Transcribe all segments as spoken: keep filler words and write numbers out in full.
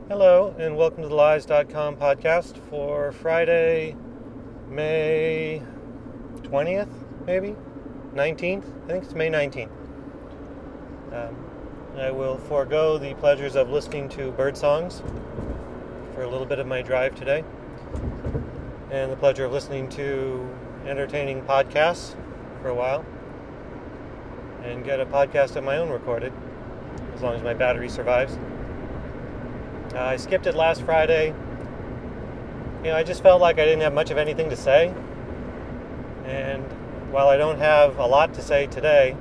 Hello, and welcome to the lies dot com podcast for Friday, May twentieth, maybe? nineteenth? I think it's May nineteenth. Um, I will forego the pleasures of listening to bird songs for a little bit of my drive today, and the pleasure of listening to entertaining podcasts for a while, and get a podcast of my own recorded, as long as my battery survives. Uh, I skipped it last Friday. You know, I just felt like I didn't have much of anything to say. And while I don't have a lot to say today,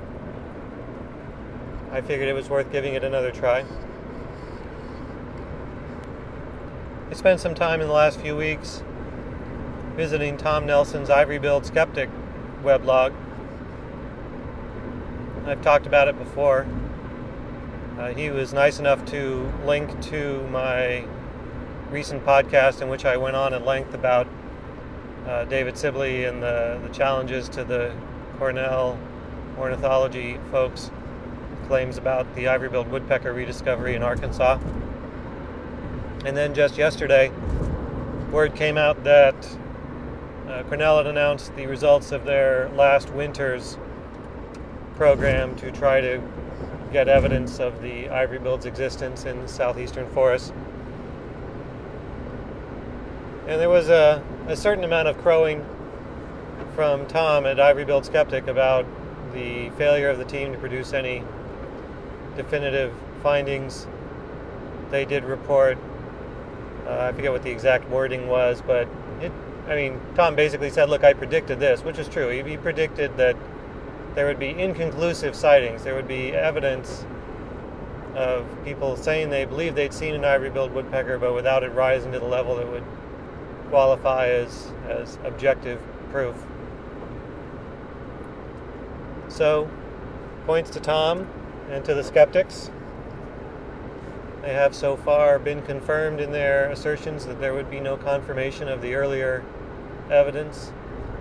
I figured it was worth giving it another try. I spent some time in the last few weeks visiting Tom Nelson's Ivory Billed Skeptic weblog. I've talked about it before. Uh, he was nice enough to link to my recent podcast in which I went on at length about uh, David Sibley and the, the challenges to the Cornell ornithology folks' claims about the ivory-billed woodpecker rediscovery in Arkansas. And then just yesterday, word came out that uh, Cornell had announced the results of their last winter's program to try to get evidence of the ivory-billed's existence in the southeastern forests. And there was a, a certain amount of crowing from Tom at Ivory-Billed Skeptic about the failure of the team to produce any definitive findings. They did report, uh, I forget what the exact wording was, but it, I mean, Tom basically said, look, I predicted this, which is true. He, he predicted that there would be inconclusive sightings. There would be evidence of people saying they believe they'd seen an ivory-billed woodpecker, but without it rising to the level that would qualify as, as objective proof. So, points to Tom and to the skeptics. They have so far been confirmed in their assertions that there would be no confirmation of the earlier evidence.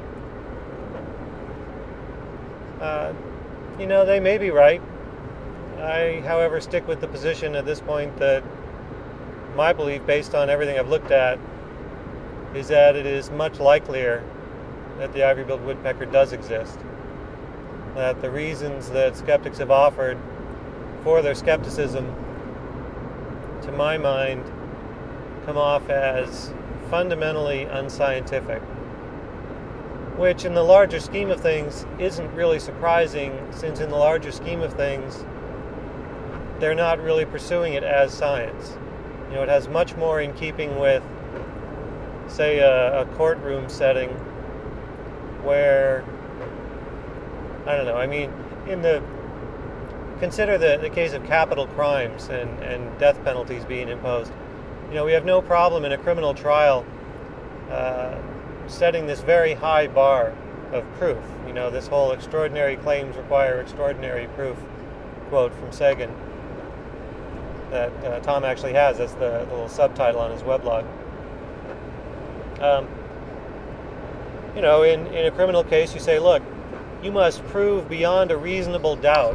Uh, you know, they may be right. I, however, stick with the position at this point that my belief, based on everything I've looked at, is that it is much likelier that the ivory-billed woodpecker does exist. That the reasons that skeptics have offered for their skepticism, to my mind, come off as fundamentally unscientific. Which in the larger scheme of things isn't really surprising, since in the larger scheme of things they're not really pursuing it as science. You know, it has much more in keeping with, say, a, a courtroom setting where, I don't know, I mean, in the, consider the, the case of capital crimes and, and death penalties being imposed. You know, we have no problem in a criminal trial uh, setting this very high bar of proof. You know, this whole extraordinary claims require extraordinary proof quote from Sagan that uh, Tom actually has. That's the, the little subtitle on his weblog. Um, you know, in, in a criminal case, you say, look, you must prove beyond a reasonable doubt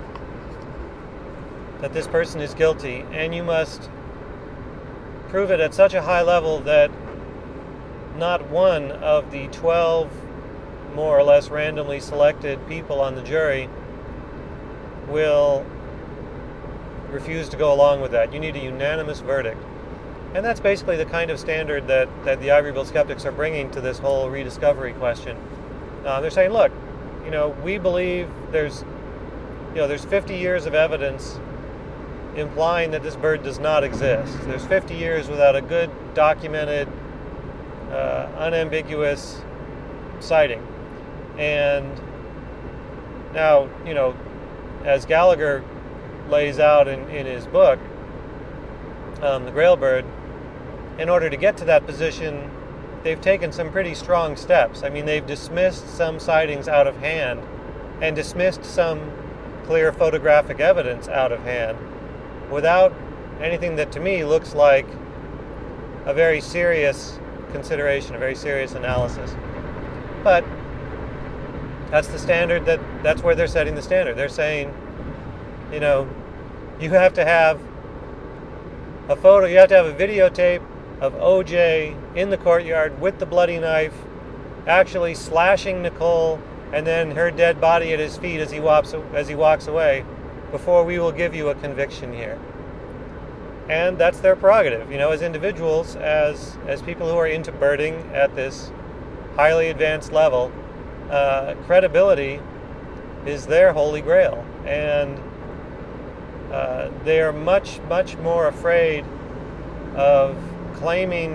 that this person is guilty, and you must prove it at such a high level that not one of the twelve more or less randomly selected people on the jury will refuse to go along with that. You need a unanimous verdict. And that's basically the kind of standard that, that the ivory-billed skeptics are bringing to this whole rediscovery question. Uh, they're saying, look, you know, we believe there's, you know, there's fifty years of evidence implying that this bird does not exist. There's fifty years without a good documented Uh, unambiguous sighting. And now, you know, as Gallagher lays out in, in his book, um, The Grail Bird, in order to get to that position, they've taken some pretty strong steps. I mean, they've dismissed some sightings out of hand and dismissed some clear photographic evidence out of hand without anything that to me looks like a very serious consideration, a very serious analysis. But that's the standard, that that's where they're setting the standard. They're saying, you know, you have to have a photo, you have to have a videotape of O J in the courtyard with the bloody knife, actually slashing Nicole and then her dead body at his feet as he walks as he walks away, before we will give you a conviction here. And that's their prerogative, you know, as individuals, as as people who are into birding at this highly advanced level. Uh, credibility is their holy grail, and uh, they are much, much more afraid of claiming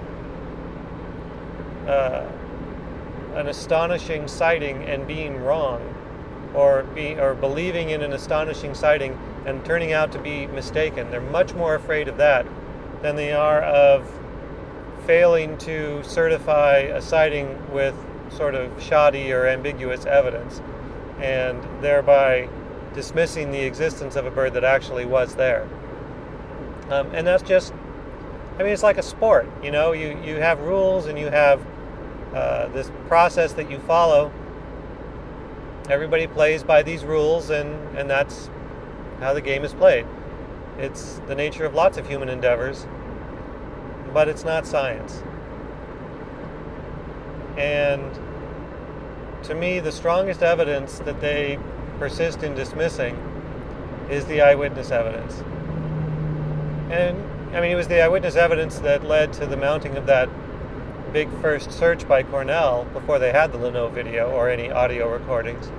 uh, an astonishing sighting and being wrong, or be or believing in an astonishing sighting and turning out to be mistaken. They're much more afraid of that than they are of failing to certify a sighting with sort of shoddy or ambiguous evidence, and thereby dismissing the existence of a bird that actually was there. Um, and that's just, I mean, it's like a sport, you know, you, you have rules and you have uh, this process that you follow. Everybody plays by these rules, and, and that's how the game is played. It's the nature of lots of human endeavors, but it's not science. And to me, the strongest evidence that they persist in dismissing is the eyewitness evidence. And, I mean, it was the eyewitness evidence that led to the mounting of that big first search by Cornell before they had the Leno video or any audio recordings.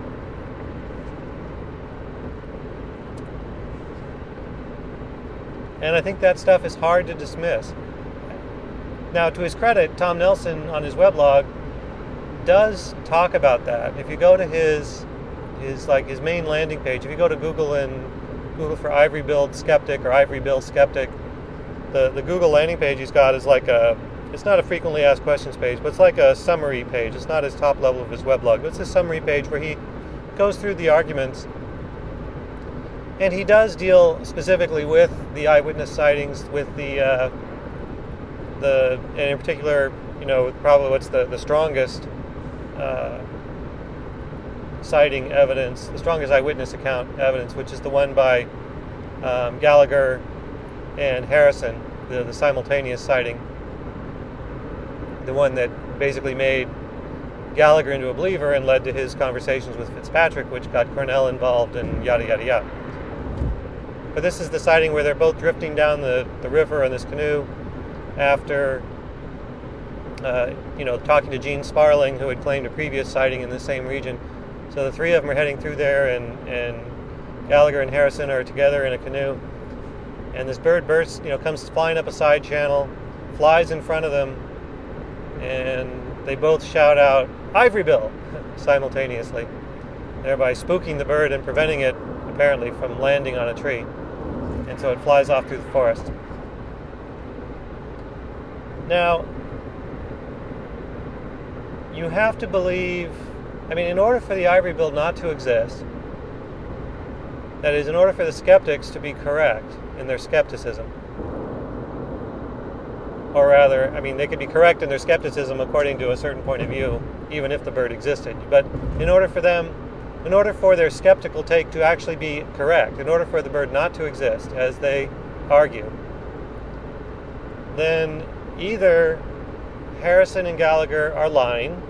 And I think that stuff is hard to dismiss. Now, to his credit, Tom Nelson on his weblog does talk about that. If you go to his his like his main landing page, if you go to Google and Google for Ivory Bill Skeptic or Ivory Bill Skeptic, the, the Google landing page he's got is like a, it's not a frequently asked questions page, but it's like a summary page. It's not his top level of his weblog, but it's a summary page where he goes through the arguments. And he does deal specifically with the eyewitness sightings, with the uh, the and in particular, you know, probably what's the the strongest uh, sighting evidence, the strongest eyewitness account evidence, which is the one by um, Gallagher and Harrison, the, the simultaneous sighting, the one that basically made Gallagher into a believer and led to his conversations with Fitzpatrick, which got Cornell involved, and yada yada yada. But this is the sighting where they're both drifting down the, the river in this canoe after, uh, you know, talking to Gene Sparling, who had claimed a previous sighting in the same region. So the three of them are heading through there, and, and Gallagher and Harrison are together in a canoe. And this bird bursts, you know, comes flying up a side channel, flies in front of them, and they both shout out, "Ivory Bill," simultaneously, thereby spooking the bird and preventing it, apparently, from landing on a tree. And so it flies off through the forest. Now, you have to believe, I mean, in order for the Ivory Bill not to exist, that is, in order for the skeptics to be correct in their skepticism, or rather, I mean, they could be correct in their skepticism according to a certain point of view, even if the bird existed. But in order for them, in order for their skeptical take to actually be correct, in order for the bird not to exist, as they argue, then either Harrison and Gallagher are lying,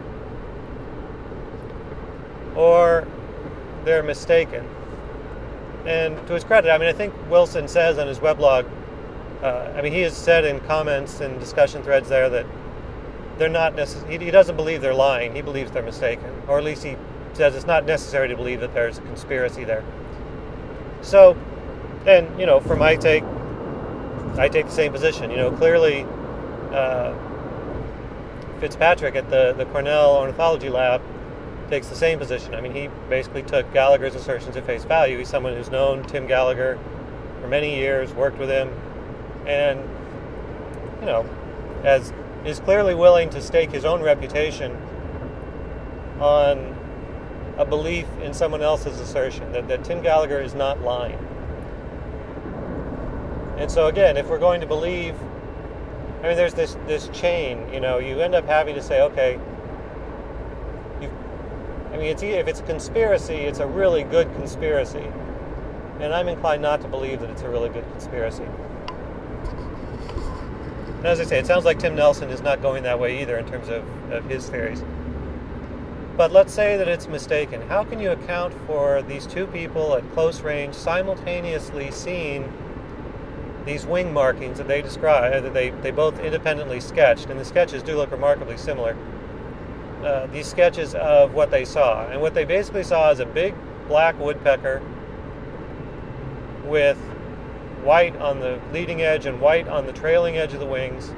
or they're mistaken. And to his credit, I mean, I think Wilson says on his weblog, uh, I mean, he has said in comments and discussion threads there that they're not necess- he, he doesn't believe they're lying, he believes they're mistaken. Or at least he says it's not necessary to believe that there's a conspiracy there. So, and, you know, for my take, I take the same position. You know, clearly uh, Fitzpatrick at the, the Cornell Ornithology Lab takes the same position. I mean, he basically took Gallagher's assertions at face value. He's someone who's known Tim Gallagher for many years, worked with him, and, you know, as is clearly willing to stake his own reputation on a belief in someone else's assertion, that, that Tim Gallagher is not lying. And so again, if we're going to believe, I mean, there's this, this chain, you know, you end up having to say, okay, you, I mean, it's, if it's a conspiracy, it's a really good conspiracy. And I'm inclined not to believe that it's a really good conspiracy. And as I say, it sounds like Tim Nelson is not going that way either in terms of, of his theories. But let's say that it's mistaken. How can you account for these two people at close range simultaneously seeing these wing markings that they describe, that they, they both independently sketched, and the sketches do look remarkably similar. Uh, these sketches of what they saw. And what they basically saw is a big black woodpecker with white on the leading edge and white on the trailing edge of the wings.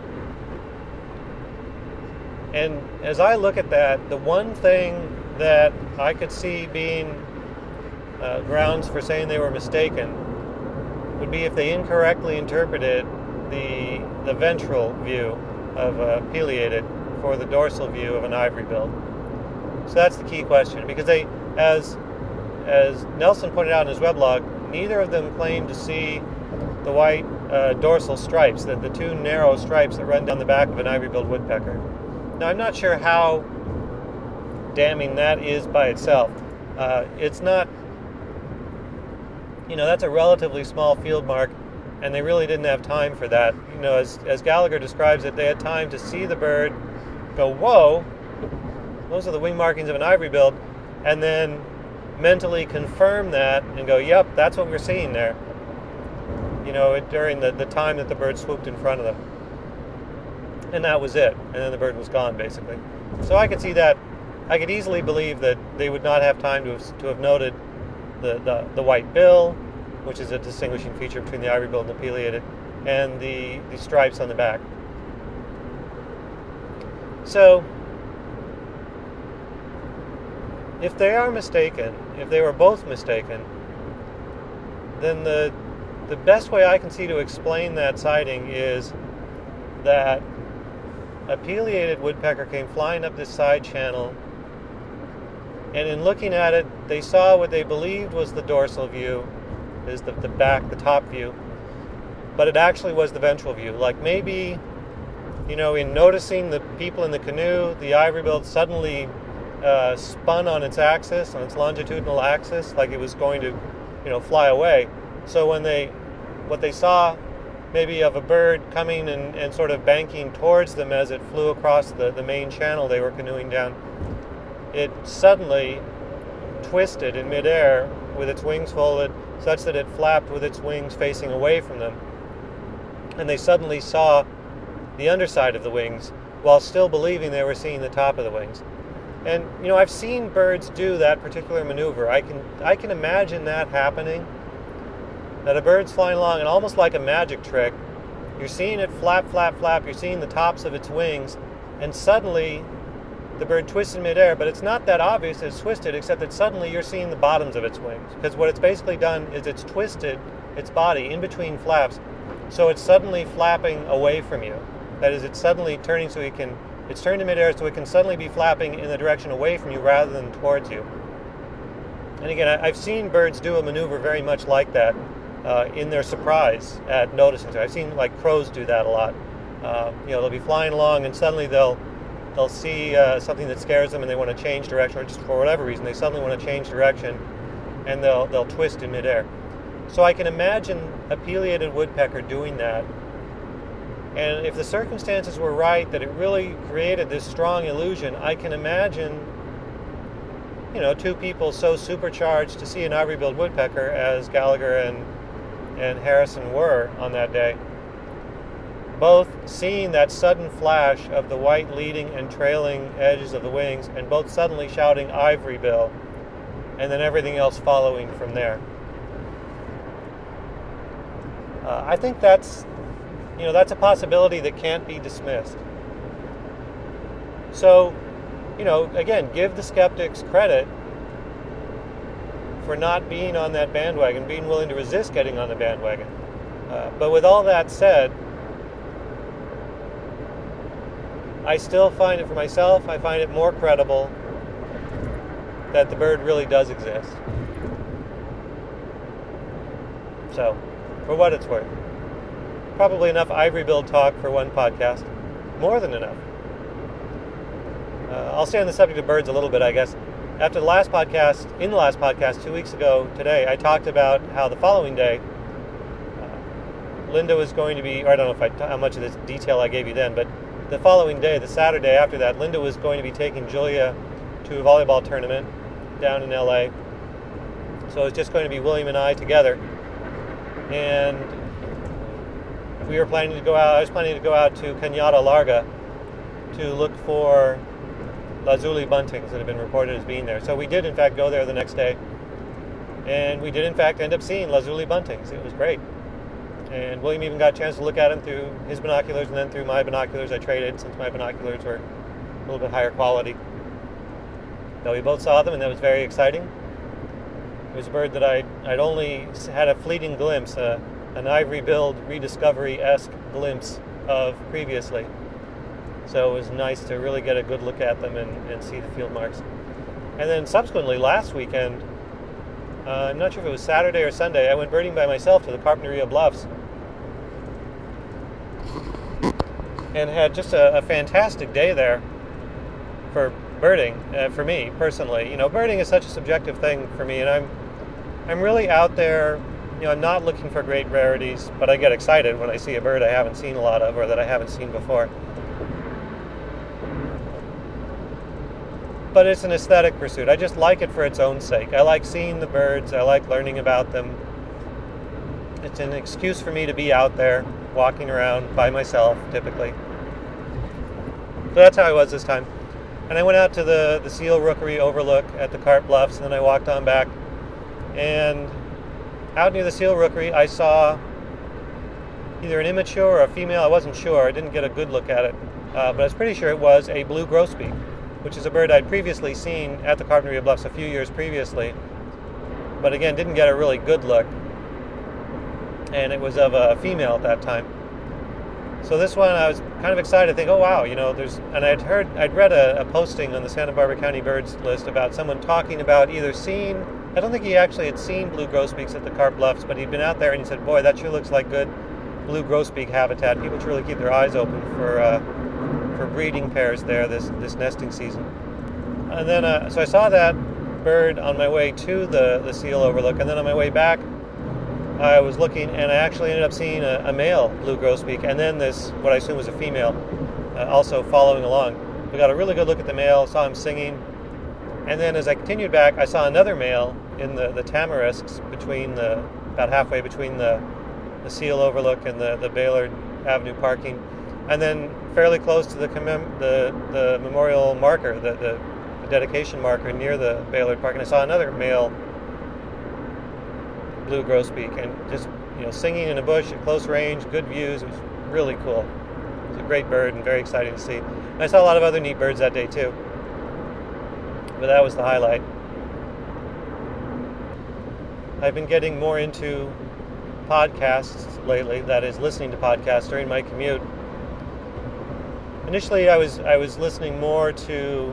And as I look at that, the one thing that I could see being uh, grounds for saying they were mistaken would be if they incorrectly interpreted the the ventral view of a pileated for the dorsal view of an ivory-billed. So that's the key question, because they, as as Nelson pointed out in his weblog, neither of them claimed to see the white uh, dorsal stripes, the, the two narrow stripes that run down the back of an ivory-billed woodpecker. Now, I'm not sure how damning that is by itself. Uh, it's not, you know, that's a relatively small field mark, and they really didn't have time for that. You know, as, as Gallagher describes it, they had time to see the bird, go, whoa, those are the wing markings of an ivory-billed, and then mentally confirm that and go, yep, that's what we're seeing there. You know, during the, the time that the bird swooped in front of them. And that was it. And then the bird was gone, basically. So I could see that. I could easily believe that they would not have time to have, to have noted the, the, the white bill, which is a distinguishing feature between the ivory-billed and the pileated, and the, the stripes on the back. So, if they are mistaken, if they were both mistaken, then the the best way I can see to explain that sighting is that a pileated woodpecker came flying up this side channel, and in looking at it, they saw what they believed was the dorsal view, is the, the back, the top view, but it actually was the ventral view. Like maybe, you know, in noticing the people in the canoe, the ivory-billed suddenly uh, spun on its axis, on its longitudinal axis, like it was going to, you know, fly away. So when they, what they saw maybe of a bird coming and, and sort of banking towards them as it flew across the, the main channel they were canoeing down, it suddenly twisted in midair with its wings folded such that it flapped with its wings facing away from them. And they suddenly saw the underside of the wings while still believing they were seeing the top of the wings. And, you know, I've seen birds do that particular maneuver. I can I can imagine that happening. That a bird's flying along and almost like a magic trick, you're seeing it flap, flap, flap, you're seeing the tops of its wings, and suddenly the bird twists in midair, but it's not that obvious it's twisted, except that suddenly you're seeing the bottoms of its wings. Because what it's basically done is it's twisted its body in between flaps, so it's suddenly flapping away from you. That is, it's suddenly turning so it can, it's turned in midair so it can suddenly be flapping in the direction away from you rather than towards you. And again, I've seen birds do a maneuver very much like that. Uh, in their surprise at noticing. So I've seen like crows do that a lot. Uh, you know, they'll be flying along and suddenly they'll they'll see uh, something that scares them and they want to change direction, or just for whatever reason they suddenly want to change direction, and they'll they'll twist in midair. So I can imagine a pileated woodpecker doing that. And if the circumstances were right, that it really created this strong illusion, I can imagine, you know, two people so supercharged to see an ivory-billed woodpecker as Gallagher and and Harrison were on that day, both seeing that sudden flash of the white leading and trailing edges of the wings, and both suddenly shouting ivory bill, and then everything else following from there. Uh, I think that's, you know, that's a possibility that can't be dismissed. So, you know, again, give the skeptics credit for not being on that bandwagon, being willing to resist getting on the bandwagon. Uh, but with all that said, I still find it for myself, I find it more credible that the bird really does exist. So, for what it's worth. Probably enough ivory-billed talk for one podcast. More than enough. Uh, I'll stay on the subject of birds a little bit, I guess. After the last podcast, in the last podcast, two weeks ago today, I talked about how the following day, uh, Linda was going to be, or I don't know if I, how much of this detail I gave you then, but the following day, the Saturday after that, Linda was going to be taking Julia to a volleyball tournament down in L A. So it was just going to be William and I together. And we were planning to go out, I was planning to go out to Cañada Larga to look for lazuli buntings that have been reported as being there. So we did in fact go there the next day. And we did in fact end up seeing lazuli buntings. It was great. And William even got a chance to look at them through his binoculars and then through my binoculars I traded since my binoculars were a little bit higher quality. So we both saw them and that was very exciting. It was a bird that I'd, I'd only had a fleeting glimpse, uh, an ivory-billed rediscovery-esque glimpse of previously. So it was nice to really get a good look at them and, and see the field marks. And then subsequently, last weekend, uh, I'm not sure if it was Saturday or Sunday, I went birding by myself to the Carpinteria Bluffs. And had just a, a fantastic day there for birding, uh, for me personally. You know, birding is such a subjective thing for me, and I'm I'm really out there, you know, I'm not looking for great rarities, but I get excited when I see a bird I haven't seen a lot of or that I haven't seen before. But it's an aesthetic pursuit. I just like it for its own sake. I like seeing the birds, I like learning about them. It's an excuse for me to be out there, walking around by myself, typically. So that's how I was this time. And I went out to the, the seal rookery overlook at the Carp Bluffs, and then I walked on back. And out near the seal rookery, I saw either an immature or a female. I wasn't sure. I didn't get a good look at it. Uh, but I was pretty sure it was a blue grosbeak, which is a bird I'd previously seen at the Carpinteria Bluffs a few years previously. But again, didn't get a really good look. And it was of a female at that time. So this one, I was kind of excited to think, oh wow, you know, there's, and I'd heard, I'd read a, a posting on the Santa Barbara County Birds list about someone talking about either seeing, I don't think he actually had seen blue grosbeaks at the Carp Bluffs, but he'd been out there and he said, boy, that sure looks like good blue grosbeak habitat. People should really keep their eyes open for uh, for breeding pairs there this, this nesting season. And then, uh, so I saw that bird on my way to the, the seal overlook, and then on my way back, I was looking, and I actually ended up seeing a, a male blue grosbeak, and then this, what I assume was a female, uh, also following along. We got a really good look at the male, saw him singing, and then as I continued back, I saw another male in the, the tamarisks between the, about halfway between the, the seal overlook and the, the Baylord Avenue parking, and then fairly close to the commem- the, the memorial marker, the, the, the dedication marker near the Baylord park, and I saw another male blue grosbeak, and just, you know, singing in a bush at close range, good views. It was really cool. It was a great bird and very exciting to see. And I saw a lot of other neat birds that day too, but that was the highlight. I've been getting more into podcasts lately, that is, listening to podcasts during my commute. Initially I was I was listening more to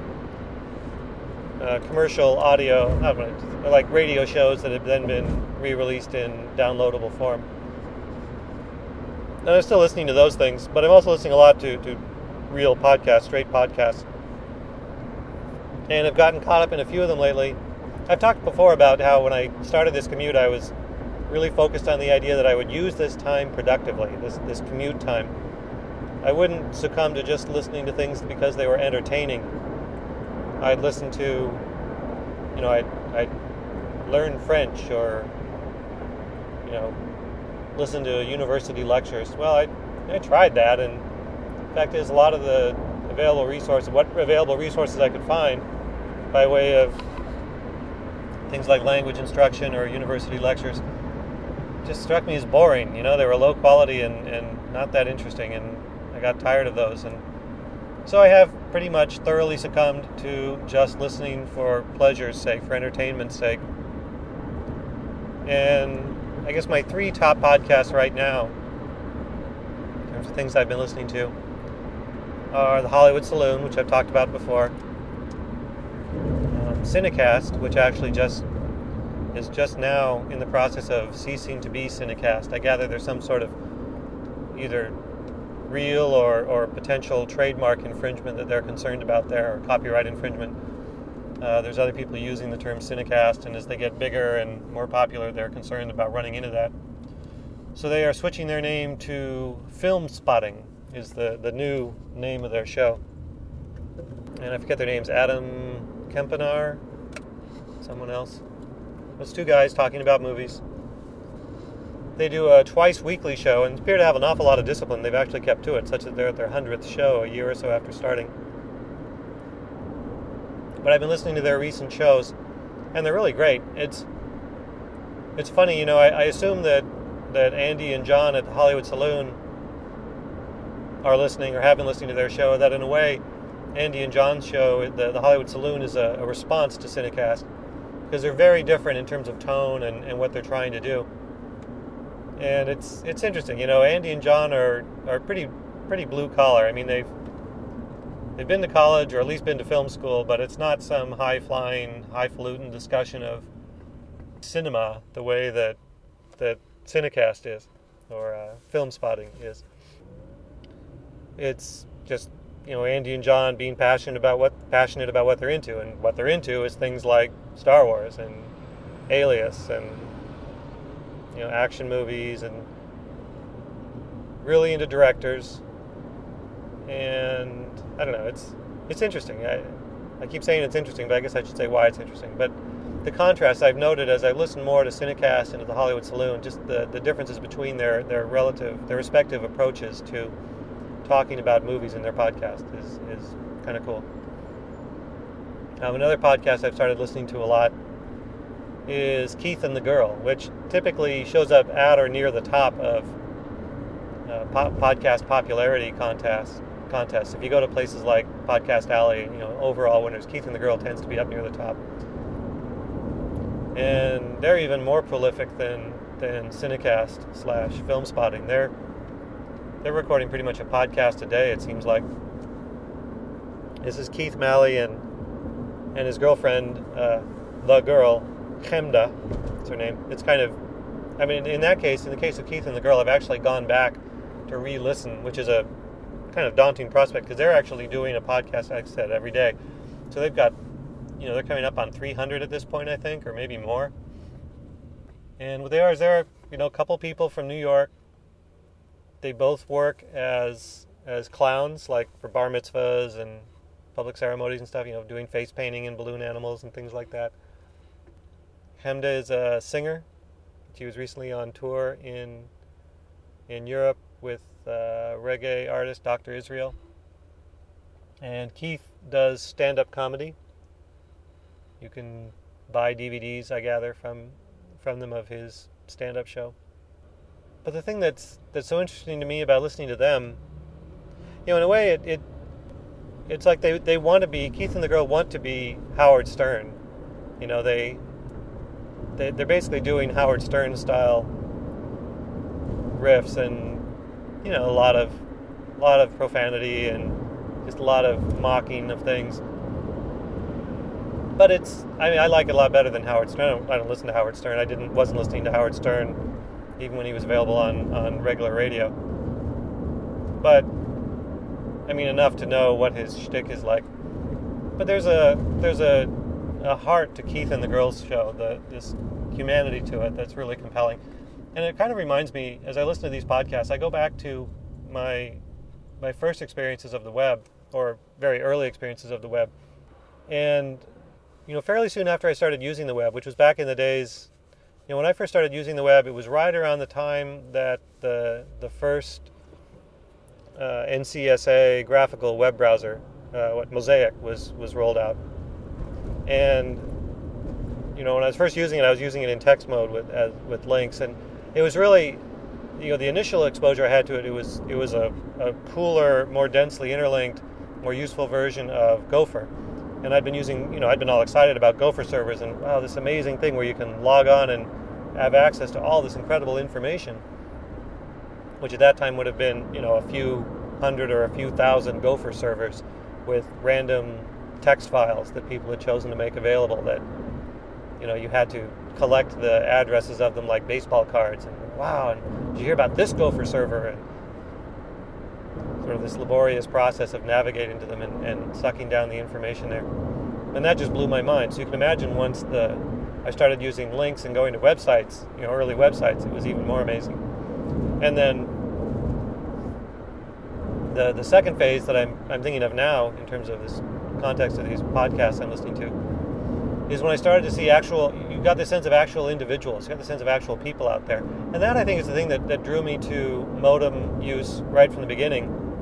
Uh, commercial audio, not like radio shows that have then been re-released in downloadable form. And I'm still listening to those things, but I'm also listening a lot to, to real podcasts, straight podcasts. And I've gotten caught up in a few of them lately. I've talked before about how when I started this commute, I was really focused on the idea that I would use this time productively, this, this commute time. I wouldn't succumb to just listening to things because they were entertaining. I'd listen to, you know, I'd, I'd learn French or, you know, listen to university lectures. Well, I, I tried that, and the fact is a lot of the available resources, what available resources I could find by way of things like language instruction or university lectures just struck me as boring. You know, they were low quality and, and not that interesting, and I got tired of those. And so I have pretty much thoroughly succumbed to just listening for pleasure's sake, for entertainment's sake. And I guess my three top podcasts right now, in terms of things I've been listening to, are the Hollywood Saloon, which I've talked about before, um, Cinecast, which actually just is just now in the process of ceasing to be Cinecast. I gather there's some sort of either real or, or potential trademark infringement that they're concerned about there, or copyright infringement. Uh, there's other people using the term Cinecast, and as they get bigger and more popular, they're concerned about running into that. So they are switching their name to Film Spotting, is the, the new name of their show. And I forget their names, Adam Kempenar, someone else. Those two guys talking about movies. They do a twice weekly show and appear to have an awful lot of discipline. They've actually kept to it, such that they're at their hundredth show a year or so after starting. But I've been listening to their recent shows, and they're really great. It's it's funny, you know, I, I assume that, that Andy and John at the Hollywood Saloon are listening or have been listening to their show, that in a way, Andy and John's show, the, the Hollywood Saloon, is a, a response to Cinecast, because they're very different in terms of tone and, and what they're trying to do. And it's it's interesting, you know. Andy and John are, are pretty pretty blue collar. I mean, they've they've been to college or at least been to film school, but it's not some high flying, highfalutin discussion of cinema the way that that Cinecast is, or uh, Film Spotting is. It's just, you know, Andy and John being passionate about what passionate about what they're into, and what they're into is things like Star Wars and Alias and, you know, action movies, and really into directors. And I don't know, it's it's interesting. I I keep saying it's interesting, but I guess I should say why it's interesting. But the contrast I've noted as I listen more to Cinecast and to the Hollywood Saloon, just the, the differences between their, their relative, their respective approaches to talking about movies in their podcast is, is kind of cool. Um, another podcast I've started listening to a lot is Keith and the Girl, which typically shows up at or near the top of uh, po- podcast popularity contests. Contests. If you go to places like Podcast Alley, you know, overall winners, Keith and the Girl tends to be up near the top. And they're even more prolific than than Cinecast slash Film Spotting. They're they're recording pretty much a podcast a day, it seems like. This is Keith Malley and and his girlfriend, uh, the girl, Chemda, that's her name. It's kind of, I mean, in that case, in the case of Keith and the Girl, I've actually gone back to re-listen, which is a kind of daunting prospect, because they're actually doing a podcast, like I said, every day. So they've got, you know, they're coming up on three hundred at this point, I think, or maybe more. And what they are is they're, you know, a couple people from New York. They both work as as clowns, like for bar mitzvahs and public ceremonies and stuff, you know, doing face painting and balloon animals and things like that. Chemda is a singer. She was recently on tour in in Europe with uh, reggae artist Doctor Israel. And Keith does stand-up comedy. You can buy D V Ds, I gather, from from them of his stand-up show. But the thing that's that's so interesting to me about listening to them, you know, in a way, it, it it's like they they want to be, Keith and the Girl want to be Howard Stern. You know, they, they they're basically doing Howard Stern style riffs, and, you know, a lot of a lot of profanity and just a lot of mocking of things. But it's, I mean, I like it a lot better than Howard Stern. I don't, I don't listen to Howard Stern. I didn't, wasn't listening to Howard Stern even when he was available on, on regular radio. But, I mean, enough to know what his shtick is like. But there's a there's a, a heart to Keith and the Girl's show, the, this humanity to it that's really compelling. And it kind of reminds me, as I listen to these podcasts, I go back to my my first experiences of the web, or very early experiences of the web. And, you know, fairly soon after I started using the web, which was back in the days, you know, when I first started using the web, it was right around the time that the the first uh, N C S A graphical web browser, uh, what Mosaic, was was rolled out. And, you know, when I was first using it, I was using it in text mode with as, with links, and it was really, you know, the initial exposure I had to it, it was it was a, a cooler, more densely interlinked, more useful version of Gopher. And I'd been using, you know, I'd been all excited about Gopher servers, and wow, this amazing thing where you can log on and have access to all this incredible information, which at that time would have been, you know, a few hundred or a few thousand Gopher servers with random text files that people had chosen to make available that, you know, you had to collect the addresses of them like baseball cards. And wow, and did you hear about this Gopher server? And sort of this laborious process of navigating to them and, and sucking down the information there. And that just blew my mind. So you can imagine once the I started using links and going to websites, you know, early websites, it was even more amazing. And then the the second phase that I'm I'm thinking of now, in terms of this context of these podcasts I'm listening to, is when I started to see actual, you got the sense of actual individuals, you got the sense of actual people out there. And that, I think, is the thing that, that drew me to modem use right from the beginning.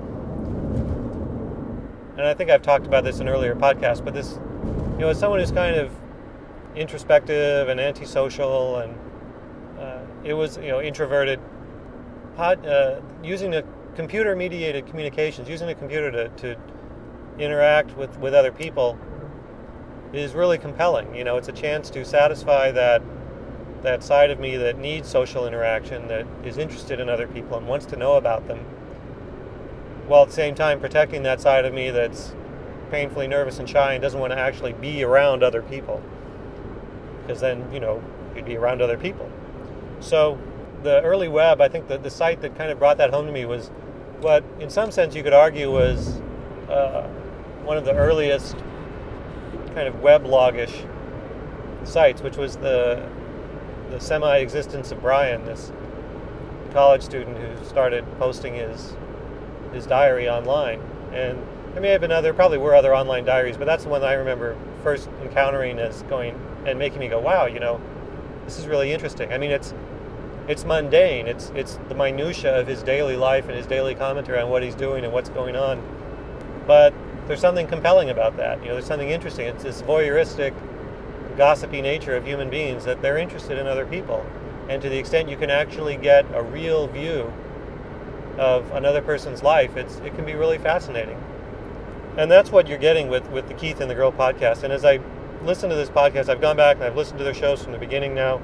And I think I've talked about this in earlier podcasts, but this, you know, as someone who's kind of introspective and antisocial, and uh, it was, you know, introverted, pod, uh, using a computer-mediated communications, using a computer to, to interact with, with other people is really compelling. You know, it's a chance to satisfy that that side of me that needs social interaction, that is interested in other people and wants to know about them, while at the same time protecting that side of me that's painfully nervous and shy and doesn't want to actually be around other people, because then, you know, you'd be around other people. So the early web, I think the, the site that kind of brought that home to me was what, in some sense, you could argue was uh, one of the earliest kind of weblog-ish sites, which was the the semi-existence of Brian, this college student who started posting his his diary online. And there may have been other, probably were other online diaries, but that's the one that I remember first encountering as going and making me go, wow, you know, this is really interesting. I mean, it's it's mundane. It's it's the minutia of his daily life and his daily commentary on what he's doing and what's going on. But there's something compelling about that. You know, there's something interesting. It's this voyeuristic, gossipy nature of human beings, that they're interested in other people. And to the extent you can actually get a real view of another person's life, it's it can be really fascinating. And that's what you're getting with, with the Keith and the Girl podcast. And as I listen to this podcast, I've gone back and I've listened to their shows from the beginning now.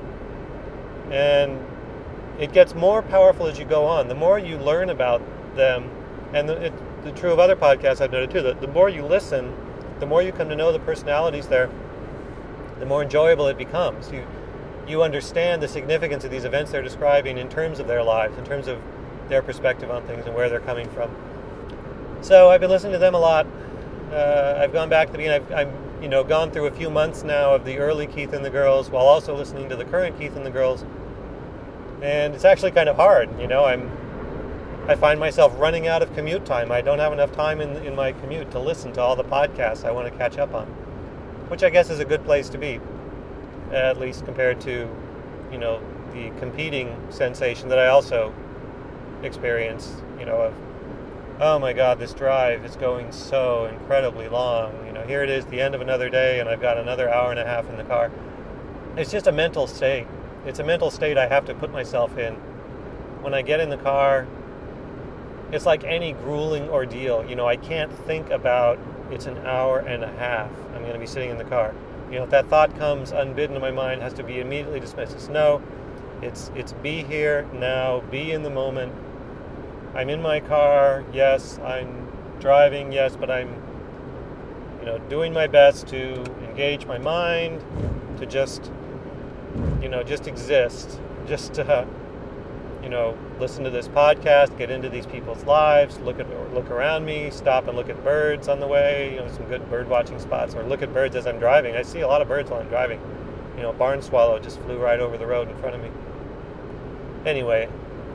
And it gets more powerful as you go on. The more you learn about them, and the, it, the true of other podcasts I've noted too, that the more you listen, the more you come to know the personalities there, the more enjoyable it becomes. You you understand the significance of these events they're describing in terms of their lives, in terms of their perspective on things and where they're coming from. So I've been listening to them a lot. Uh, I've gone back to the beginning. I've, I've you know gone through a few months now of the early Keith and the Girls, while also listening to the current Keith and the Girls. And it's actually kind of hard. You know, I'm I find myself running out of commute time. I don't have enough time in in my commute to listen to all the podcasts I want to catch up on, which I guess is a good place to be, at least compared to, you know, the competing sensation that I also experience, you know, of, oh my God, this drive is going so incredibly long. You know, here it is, the end of another day, and I've got another hour and a half in the car. It's just a mental state. It's a mental state I have to put myself in. When I get in the car, it's like any grueling ordeal. You know, I can't think about it's an hour and a half I'm going to be sitting in the car. You know, if that thought comes unbidden to my mind, it has to be immediately dismissed. It's no, it's it's be here now, be in the moment. I'm in my car, yes, I'm driving, yes, but I'm, you know, doing my best to engage my mind, to just, you know, just exist, just uh, you know, listen to this podcast, get into these people's lives, look at look around me, stop and look at birds on the way, you know, some good bird watching spots, or look at birds as I'm driving. I see a lot of birds while I'm driving. You know, a barn swallow just flew right over the road in front of me. Anyway,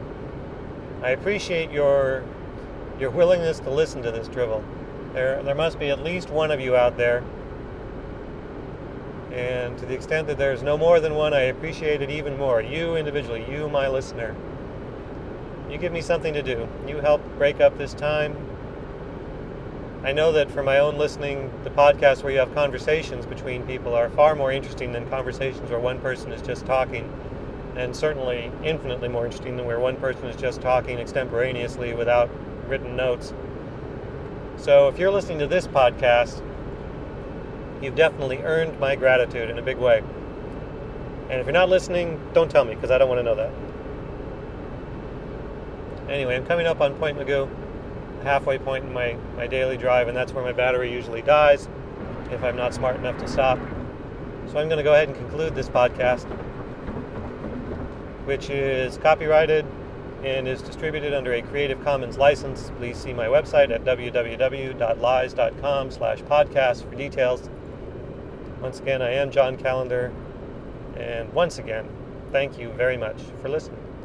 I appreciate your your willingness to listen to this drivel. There there must be at least one of you out there. And to the extent that there's no more than one, I appreciate it even more. You individually, you, my listener. You give me something to do. You help break up this time. I know that for my own listening, the podcasts where you have conversations between people are far more interesting than conversations where one person is just talking. And certainly infinitely more interesting than where one person is just talking extemporaneously without written notes. So if you're listening to this podcast, you've definitely earned my gratitude in a big way. And if you're not listening, don't tell me, because I don't want to know that. Anyway, I'm coming up on Point Mugu, halfway point in my, my daily drive, and that's where my battery usually dies if I'm not smart enough to stop. So I'm going to go ahead and conclude this podcast, which is copyrighted and is distributed under a Creative Commons license. Please see my website at w w w dot lies dot com slash podcast for details. Once again, I am John Callender, and once again, thank you very much for listening.